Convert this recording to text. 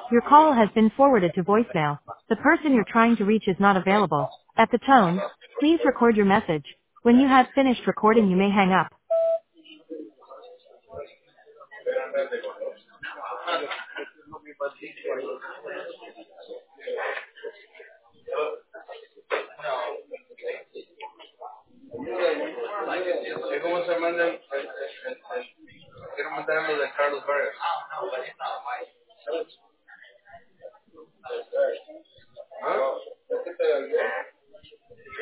Your call has been forwarded to voicemail. The person you're trying to reach is not available. At the tone, please record your message. When you have finished recording, you may hang up. ¿Cómo se manda quiero mandarlo de Carlos Vargas.